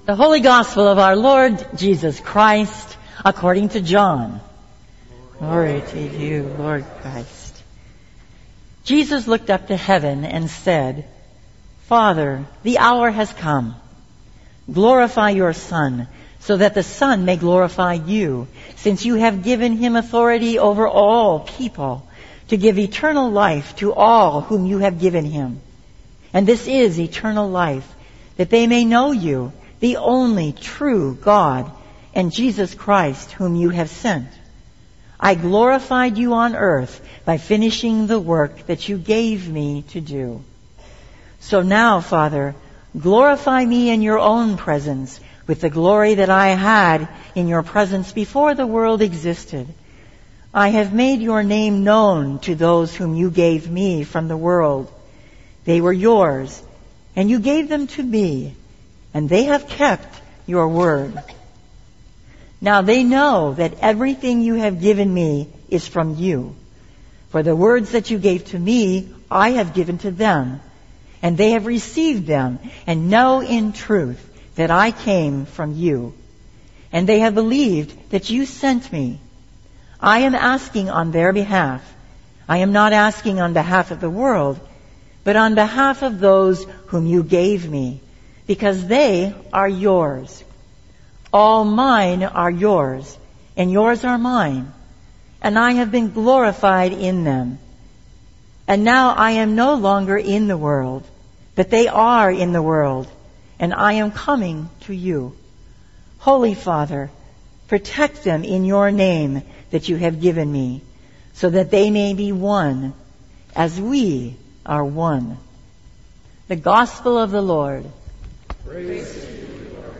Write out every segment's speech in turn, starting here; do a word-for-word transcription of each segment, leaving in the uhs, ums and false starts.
The Holy Gospel of our Lord Jesus Christ according to John. Glory to you, Lord Christ. Jesus looked up to heaven and said, Father, the hour has come. Glorify your Son, so that the Son may glorify you, since you have given him authority over all people, to give eternal life to all whom you have given him. And this is eternal life, that they may know you, the only true God, and Jesus Christ, whom you have sent. I glorified you on earth by finishing the work that you gave me to do. So now, Father, glorify me in your own presence with the glory that I had in your presence before the world existed. I have made your name known to those whom you gave me from the world. They were yours, and you gave them to me, and they have kept your word. Now they know that everything you have given me is from you. For the words that you gave to me, I have given to them, and they have received them, and know in truth that I came from you. And they have believed that you sent me. I am asking on their behalf. I am not asking on behalf of the world, but on behalf of those whom you gave me, because they are yours. All mine are yours, and yours are mine, and I have been glorified in them. And now I am no longer in the world, but they are in the world, and I am coming to you. Holy Father, protect them in your name that you have given me, so that they may be one, as we are one. The Gospel of the Lord. Praise to you, Lord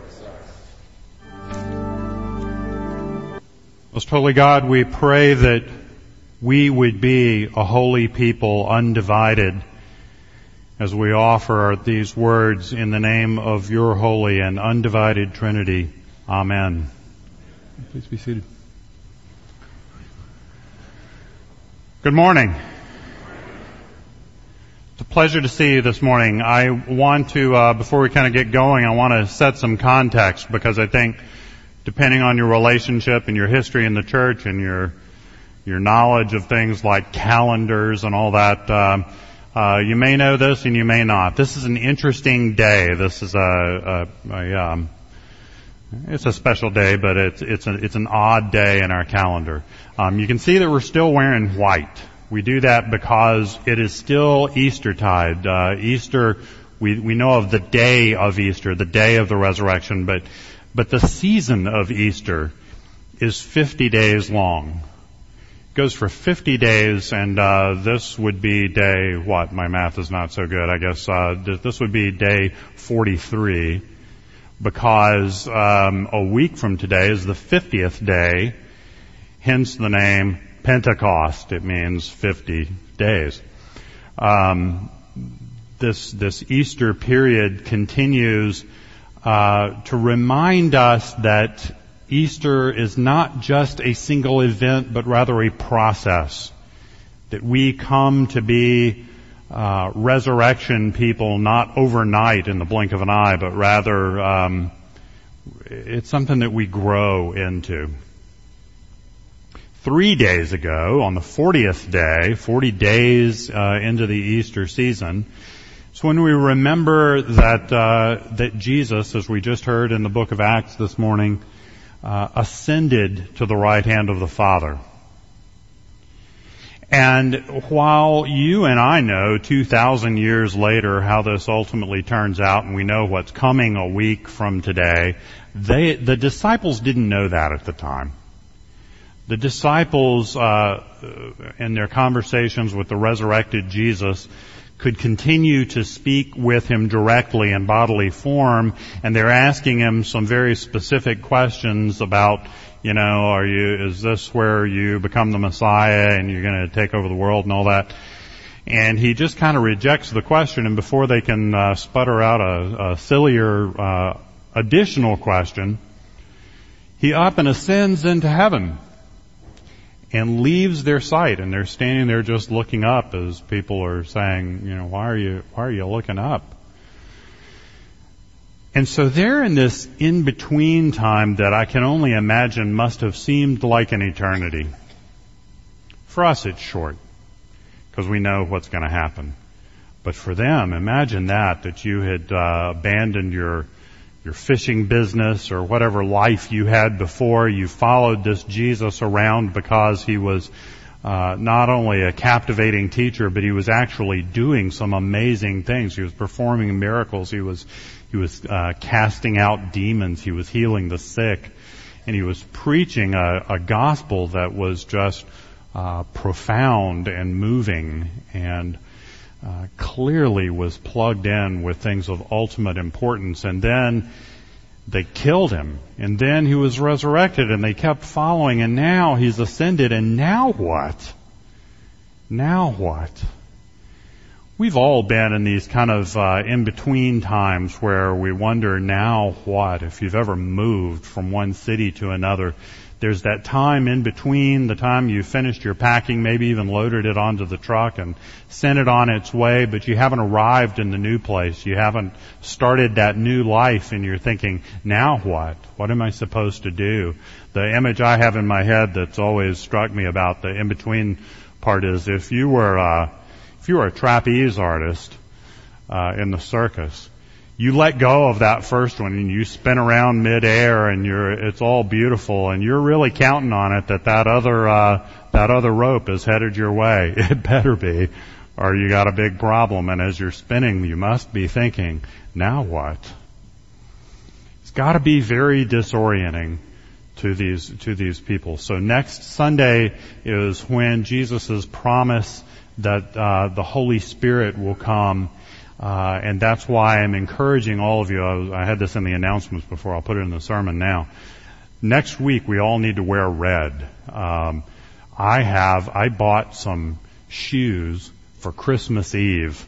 Christ. Most holy God, we pray that we would be a holy people, undivided, as we offer these words in the name of your holy and undivided Trinity. Amen. Please be seated. Good morning. It's a pleasure to see you this morning. I want to, uh, before we kind of get going, I want to set some context, because I think depending on your relationship and your history in the church and your your knowledge of things like calendars and all that, uh, uh, you may know this and you may not. This is an interesting day. This is a, a, a um, it's a special day, but it's it's a, it's an odd day in our calendar. Um, you can see that we're still wearing white. We do that because it is still Eastertide. Uh, Easter, we, we know of the day of Easter, the day of the resurrection, but, but the season of Easter is fifty days long. It goes for fifty days, and, uh, this would be day, what? My math is not so good. I guess, uh, this would be day forty-three, because, um, a week from today is the fiftieth day, hence the name Pentecost. It means fifty days. Um, this this Easter period continues uh, to remind us that Easter is not just a single event, but rather a process. That we come to be uh, resurrection people, not overnight in the blink of an eye, but rather um, it's something that we grow into. Three days ago, on the fortieth day, forty days uh, into the Easter season, it's when we remember that uh, that Jesus, as we just heard in the book of Acts this morning, uh, ascended to the right hand of the Father. And while you and I know two thousand years later how this ultimately turns out, and we know what's coming a week from today, they the disciples didn't know that at the time. The disciples, uh, in their conversations with the resurrected Jesus, could continue to speak with him directly in bodily form, and they're asking him some very specific questions about, you know, are you, is this where you become the Messiah and you're going to take over the world and all that? And he just kind of rejects the question, and before they can uh, sputter out a, a sillier, uh, additional question, he up and ascends into heaven and leaves their sight, and they're standing there just looking up as people are saying, you know, why are you, why are you looking up? And so they're in this in-between time that I can only imagine must have seemed like an eternity. For us, it's short, because we know what's going to happen. But for them, imagine that, that you had uh, abandoned your your fishing business or whatever life you had before. You followed this Jesus around because he was uh, not only a captivating teacher, but he was actually doing some amazing things. He was performing miracles. He was he was uh, casting out demons. He was healing the sick, and he was preaching a, a gospel that was just uh, profound and moving, and uh, clearly was plugged in with things of ultimate importance. And then they killed him, and then he was resurrected, and they kept following, and now he's ascended, and now what? Now what? We've all been in these kind of uh, in-between times where we wonder, now what? If you've ever moved from one city to another, there's that time in between the time you finished your packing, maybe even loaded it onto the truck and sent it on its way, but you haven't arrived in the new place. You haven't started that new life, and you're thinking, now what? What am I supposed to do? The image I have in my head that's always struck me about the in-between part is if you were uh, if you were a trapeze artist uh, in the circus, you let go of that first one and you spin around midair, and you're it's all beautiful, and you're really counting on it that that other uh, that other rope is headed your way. It better be, or you got a big problem. And as you're spinning, you must be thinking, now what? It's got to be very disorienting to these to these people. So next Sunday is when Jesus' promise that uh, the Holy Spirit will come. Uh, and that's why I'm encouraging all of you. I, was, I had this in the announcements before. I'll put it in the sermon now. Next week, we all need to wear red. Um, I have, I bought some shoes for Christmas Eve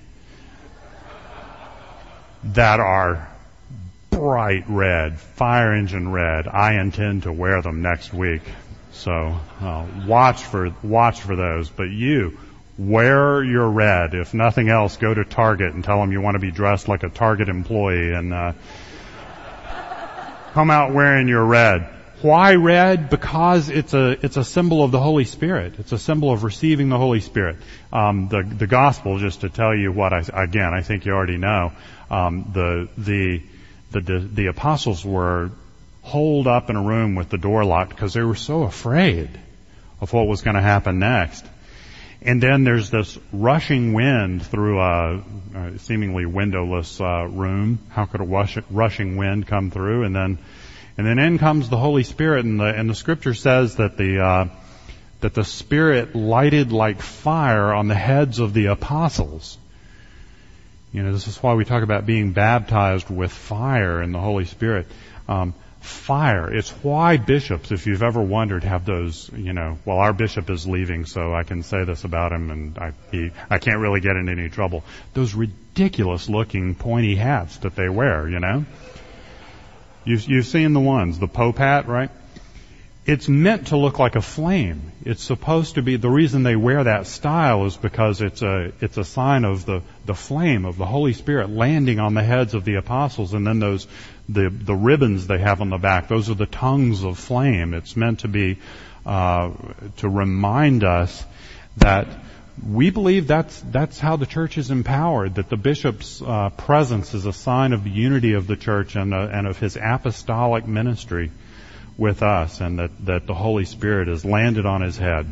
that are bright red, fire engine red. I intend to wear them next week. So, uh, watch for, watch for those. But you, wear your red. If nothing else, go to Target and tell them you want to be dressed like a Target employee, and uh, come out wearing your red. Why red? Because it's a it's a symbol of the Holy Spirit. It's a symbol of receiving the Holy Spirit. Um, the the gospel, just to tell you what I again I think you already know. Um, the, the the the the apostles were holed up in a room with the door locked because they were so afraid of what was going to happen next. And then there's this rushing wind through a, a seemingly windowless uh, room. How could a rush, rushing wind come through? And then, and then in comes the Holy Spirit, and the and the Scripture says that the uh, that the Spirit lighted like fire on the heads of the apostles. You know, this is why we talk about being baptized with fire in the Holy Spirit. Um, Fire. It's why bishops, if you've ever wondered, have those, you know, well, our bishop is leaving, so I can say this about him, and I, he, I can't really get into any trouble. Those ridiculous looking pointy hats that they wear, you know? You've, you've seen the ones, the Pope hat, right? It's meant to look like a flame. It's supposed to be, the reason they wear that style is because it's a, it's a sign of the, the flame of the Holy Spirit landing on the heads of the apostles, and then those, the, the ribbons they have on the back, those are the tongues of flame. It's meant to be, uh, to remind us that we believe that's, that's how the church is empowered, that the bishop's, uh, presence is a sign of the unity of the church and, uh, and of his apostolic ministry with us, and that, that the Holy Spirit has landed on his head.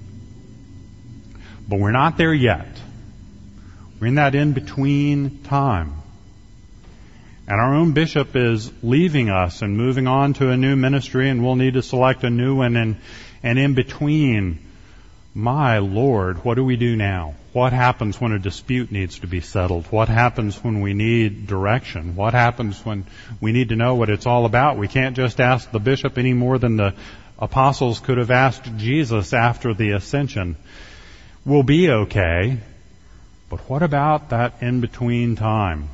But we're not there yet. We're in that in-between time. And our own bishop is leaving us and moving on to a new ministry, and we'll need to select a new one. And, and in between, my Lord, what do we do now? What happens when a dispute needs to be settled? What happens when we need direction? What happens when we need to know what it's all about? We can't just ask the bishop any more than the apostles could have asked Jesus after the ascension. We'll be okay, but what about that in-between time?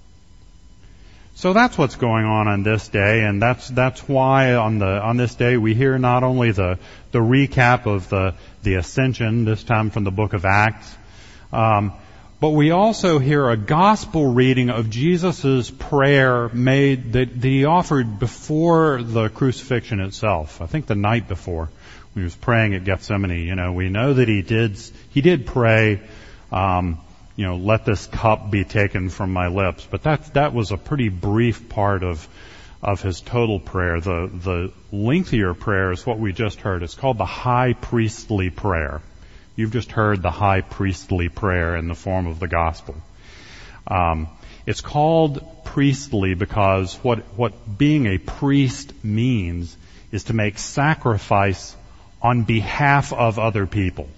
So that's what's going on on this day, and that's that's why on the on this day we hear not only the the recap of the the ascension, this time from the book of Acts, um, but we also hear a gospel reading of Jesus' prayer made that, that he offered before the crucifixion itself. I think the night before, when he was praying at Gethsemane. You know, we know that he did he did pray, um, you know, let this cup be taken from my lips. But that that was a pretty brief part of of his total prayer. The the lengthier prayer is what we just heard. It's called the high priestly prayer. You've just heard the high priestly prayer in the form of the gospel. Um, it's called priestly because what what being a priest means is to make sacrifice on behalf of other people.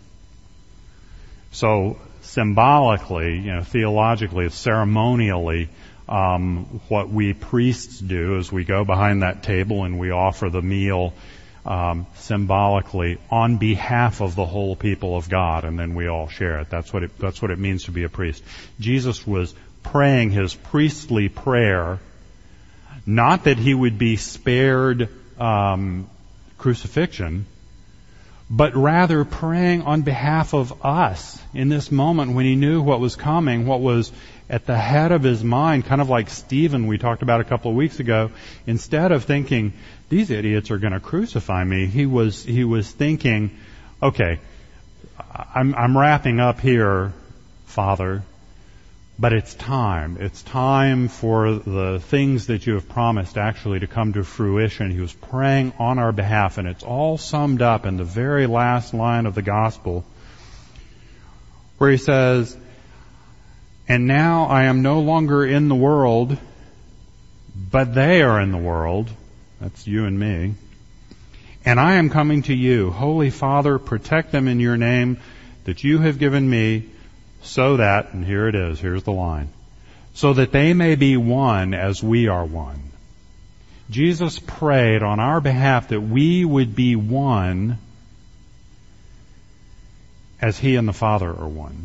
So symbolically, you know, theologically, ceremonially, um, what we priests do is we go behind that table and we offer the meal Um, symbolically on behalf of the whole people of God, and then we all share it. That's what it, that's what it means to be a priest. Jesus was praying his priestly prayer, not that he would be spared um, crucifixion, but rather praying on behalf of us in this moment when he knew what was coming, what was at the head of his mind, kind of like Stephen we talked about a couple of weeks ago. Instead of thinking, these idiots are going to crucify me, he was he was thinking, okay, I'm, I'm wrapping up here, Father, but it's time. It's time for the things that you have promised actually to come to fruition. He was praying on our behalf, and it's all summed up in the very last line of the gospel, where he says, and now I am no longer in the world, but they are in the world. That's you and me. And I am coming to you. Holy Father, protect them in your name that you have given me, so that, and here it is, here's the line, so that they may be one as we are one. Jesus prayed on our behalf that we would be one as he and the Father are one.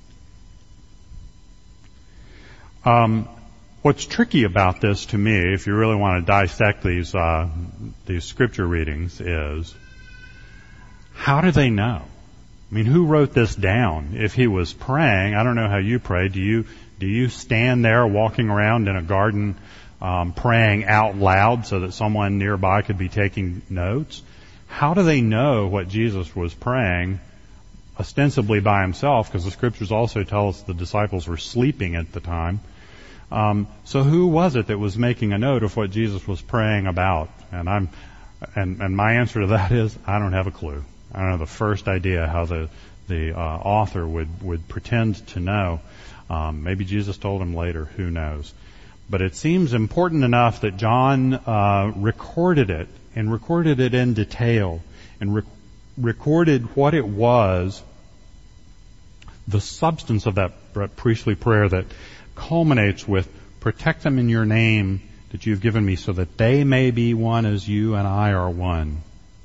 Um, what's tricky about this to me, if you really want to dissect these uh, these scripture readings, is how do they know? I mean, who wrote this down? If he was praying, I don't know how you pray. Do you do you stand there walking around in a garden um, praying out loud so that someone nearby could be taking notes? How do they know what Jesus was praying ostensibly by himself, because the scriptures also tell us the disciples were sleeping at the time? Um, so who was it that was making a note of what Jesus was praying about? And I'm, and, and my answer to that is, I don't have a clue. I don't have the first idea how the the uh, author would would pretend to know. Um, maybe Jesus told him later. Who knows? But it seems important enough that John uh, recorded it and recorded it in detail and re- recorded what it was, the substance of that priestly prayer that culminates with, protect them in your name that you've given me so that they may be one as you and I are one.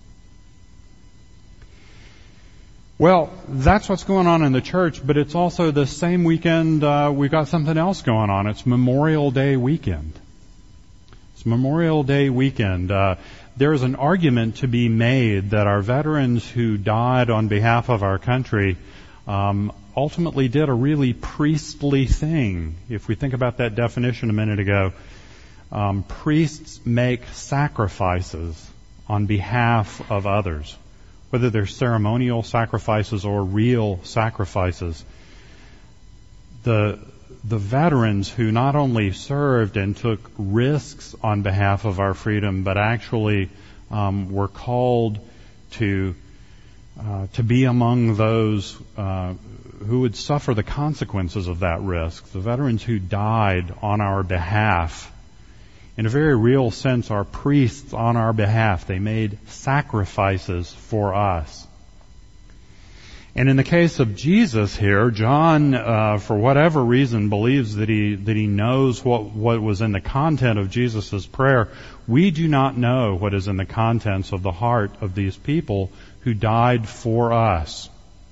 Well, that's what's going on in the church, but it's also the same weekend, uh, we've got something else going on. It's Memorial Day weekend. It's Memorial Day weekend. Uh, there's an argument to be made that our veterans who died on behalf of our country um, ultimately did a really priestly thing. If we think about that definition a minute ago, um, priests make sacrifices on behalf of others, whether they're ceremonial sacrifices or real sacrifices. The the veterans who not only served and took risks on behalf of our freedom, but actually um, were called to uh, to be among those uh, who would suffer the consequences of that risk. The veterans who died on our behalf, in a very real sense, are priests on our behalf. They made sacrifices for us. And in the case of Jesus here, John, uh, for whatever reason, believes that he that he knows what, what was in the content of Jesus' prayer. We do not know what is in the contents of the heart of these people who died for us.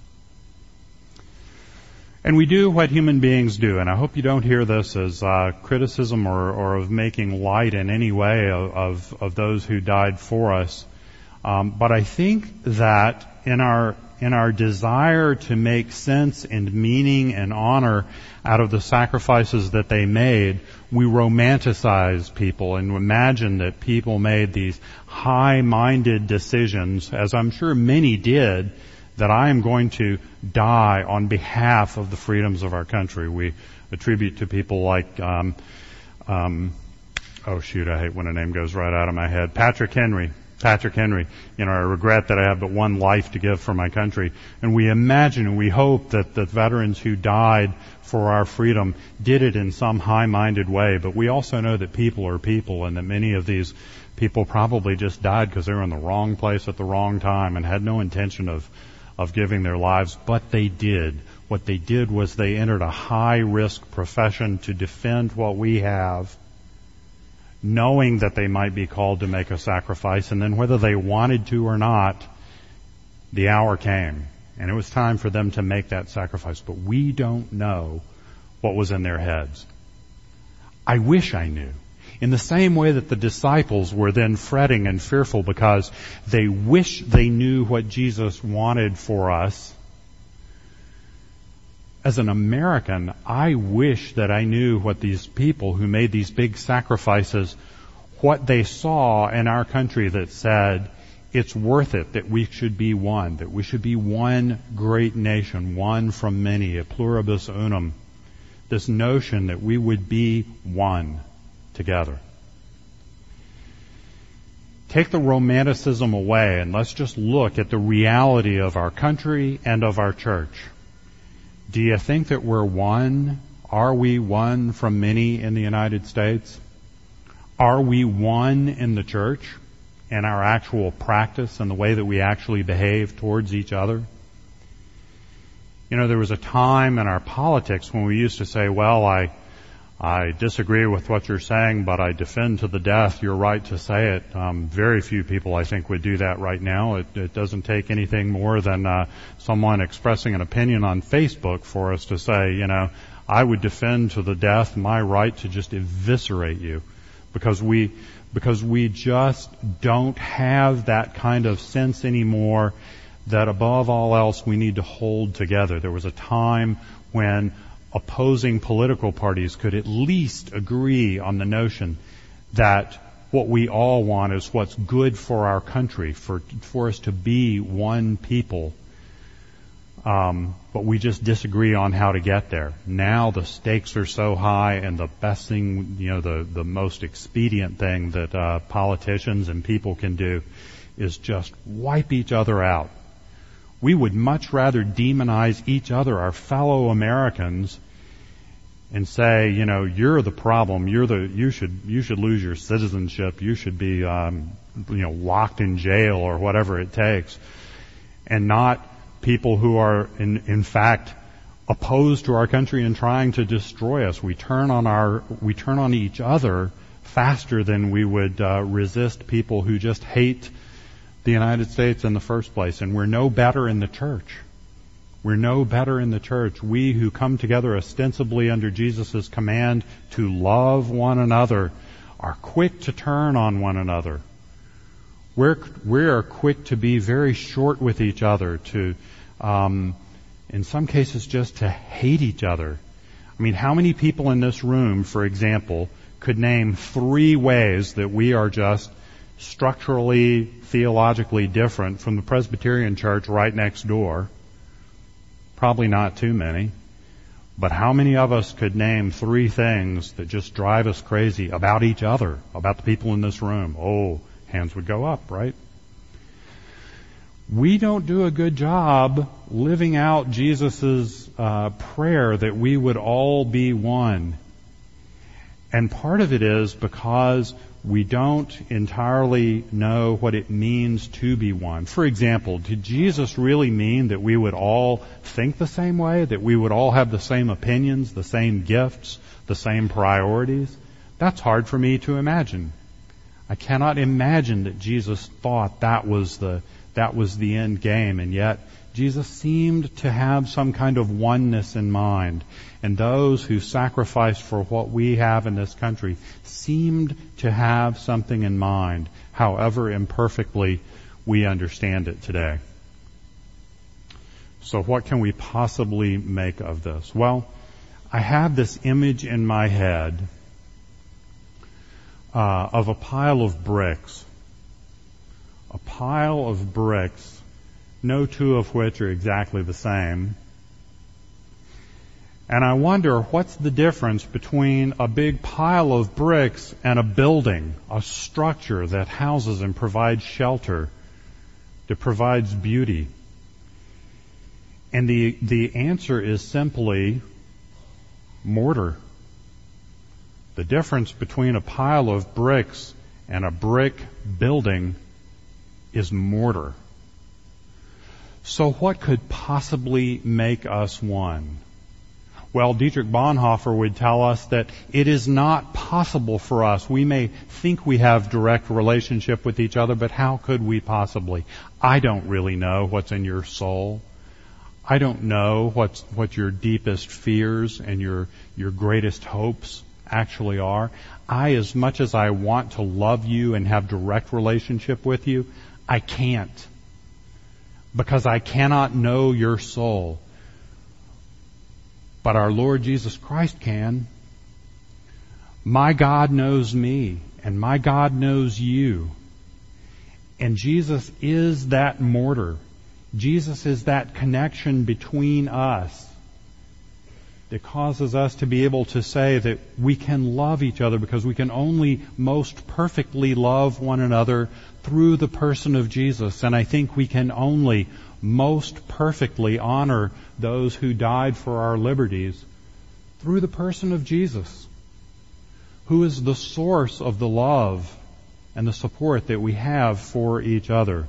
And we do what human beings do, and I hope you don't hear this as uh, criticism or, or of making light in any way of, of, of those who died for us. Um, but I think that in our in our desire to make sense and meaning and honor out of the sacrifices that they made, we romanticize people and imagine that people made these high-minded decisions, as I'm sure many did, that I am going to die on behalf of the freedoms of our country. We attribute to people like, um, um, oh shoot, I hate when a name goes right out of my head, Patrick Henry. Patrick Henry, you know, I regret that I have but one life to give for my country. And we imagine and we hope that the veterans who died for our freedom did it in some high-minded way. But we also know that people are people and that many of these people probably just died because they were in the wrong place at the wrong time and had no intention of, of giving their lives. But they did. What they did was they entered a high-risk profession to defend what we have, knowing that they might be called to make a sacrifice, and then whether they wanted to or not, the hour came, and it was time for them to make that sacrifice. But we don't know what was in their heads. I wish I knew. In the same way that the disciples were then fretting and fearful because they wish they knew what Jesus wanted for us, as an American, I wish that I knew what these people who made these big sacrifices, what they saw in our country that said, it's worth it that we should be one, that we should be one great nation, one from many, a pluribus unum. This notion that we would be one together. Take the romanticism away and let's just look at the reality of our country and of our church. Do you think that we're one? Are we one from many in the United States? Are we one in the church in our actual practice and the way that we actually behave towards each other? You know, there was a time in our politics when we used to say, well, I I disagree with what you're saying, but I defend to the death your right to say it. Um, very few people, I think, would do that right now. It, it doesn't take anything more than uh, someone expressing an opinion on Facebook for us to say, you know, I would defend to the death my right to just eviscerate you, because we because we just don't have that kind of sense anymore that above all else we need to hold together. There was a time when opposing political parties could at least agree on the notion that what we all want is what's good for our country, for for us to be one people. Um, but we just disagree on how to get there. Now the stakes are so high, and the best thing, you know, the, the most expedient thing that uh, politicians and people can do is just wipe each other out. We would much rather demonize each other, our fellow Americans, and say, you know, you're the problem. You're the you should you should lose your citizenship. You should be um, you know locked in jail or whatever it takes, and not people who are in in fact opposed to our country and trying to destroy us. We turn on our we turn on each other faster than we would uh, resist people who just hate the United States in the first place. And we're no better in the church. We're no better in the church. We who come together ostensibly under Jesus' command to love one another are quick to turn on one another. We're, we're quick to be very short with each other, to, um, in some cases, just to hate each other. I mean, how many people in this room, for example, could name three ways that we are just structurally, theologically different from the Presbyterian church right next door? Probably not too many. But how many of us could name three things that just drive us crazy about each other, about the people in this room? Oh, hands would go up, right? We don't do a good job living out Jesus' uh, prayer that we would all be one. And part of it is because we don't entirely know what it means to be one. For example, did Jesus really mean that we would all think the same way, that we would all have the same opinions, the same gifts, the same priorities? That's hard for me to imagine. I cannot imagine that Jesus thought that was the that was the end game, and yet Jesus seemed to have some kind of oneness in mind. And those who sacrificed for what we have in this country seemed to have something in mind, however imperfectly we understand it today. So what can we possibly make of this? Well, I have this image in my head uh, of a pile of bricks. A pile of bricks, no two of which are exactly the same. And I wonder, what's the difference between a big pile of bricks and a building, a structure that houses and provides shelter, that provides beauty? And the, the answer is simply mortar. The difference between a pile of bricks and a brick building is mortar. So what could possibly make us one? Well, Dietrich Bonhoeffer would tell us that it is not possible for us. We may think we have direct relationship with each other, but how could we possibly? I don't really know what's in your soul. I don't know what's, what your deepest fears and your, your greatest hopes actually are. I, as much as I want to love you and have direct relationship with you, I can't. Because I cannot know your soul. But our Lord Jesus Christ can. My God knows me, and my God knows you. And Jesus is that mortar. Jesus is that connection between us that causes us to be able to say that we can love each other, because we can only most perfectly love one another through the person of Jesus. And I think we can only most perfectly honor those who died for our liberties through the person of Jesus, who is the source of the love and the support that we have for each other.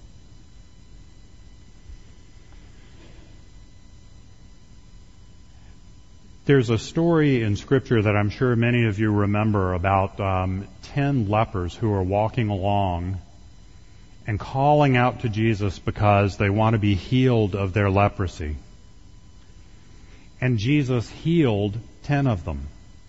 There's a story in Scripture that I'm sure many of you remember about um, ten lepers who are walking along and calling out to Jesus because they want to be healed of their leprosy. And Jesus healed ten of them.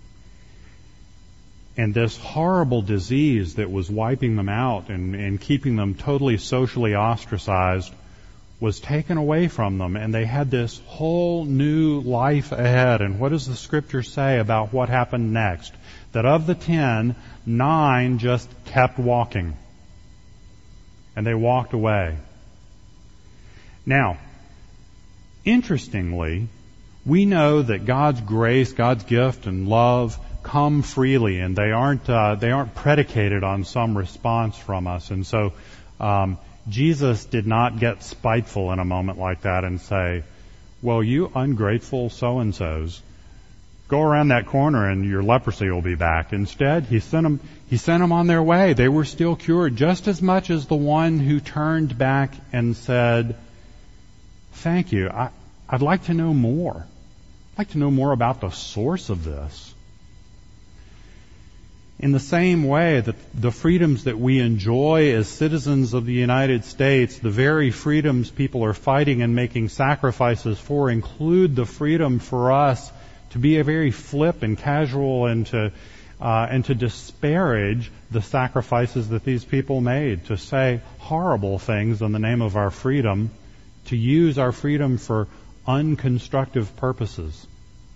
And this horrible disease that was wiping them out and, and keeping them totally socially ostracized was taken away from them, and they had this whole new life ahead. And what does the Scripture say about what happened next? That of the ten, nine just kept walking. And they walked away. Now, interestingly, we know that God's grace, God's gift and love come freely, and they aren't uh, they aren't predicated on some response from us. And so um, Jesus did not get spiteful in a moment like that and say, "Well, you ungrateful so-and-sos, go around that corner and your leprosy will be back." Instead, he sent them, he sent them on their way. They were still cured, just as much as the one who turned back and said, "Thank you. I, I'd like to know more. I'd like to know more about the source of this." In the same way that the freedoms that we enjoy as citizens of the United States, the very freedoms people are fighting and making sacrifices for, include the freedom for us to be a very flip and casual and to uh, and to disparage the sacrifices that these people made, to say horrible things in the name of our freedom, to use our freedom for unconstructive purposes.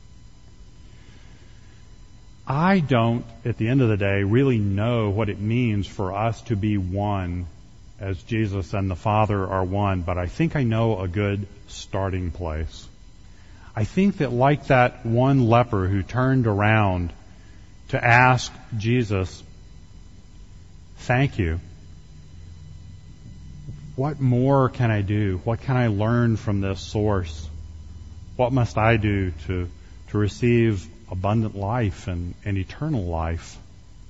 I don't, at the end of the day, really know what it means for us to be one as Jesus and the Father are one, but I think I know a good starting place. I think that like that one leper who turned around to ask Jesus, "Thank you. What more can I do? What can I learn from this source? What must I do to, to receive abundant life and, and eternal life?"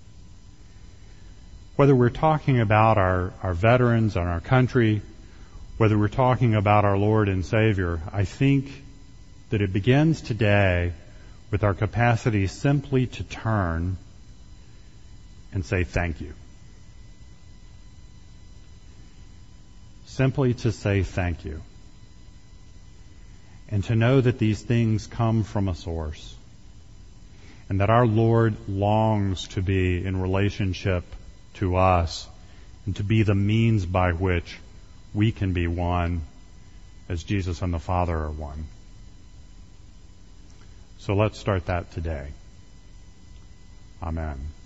Whether we're talking about our, our veterans and our country, whether we're talking about our Lord and Savior, I think that it begins today with our capacity simply to turn and say thank you. Simply to say thank you. And to know that these things come from a source. And that our Lord longs to be in relationship to us and to be the means by which we can be one as Jesus and the Father are one. So let's start that today. Amen.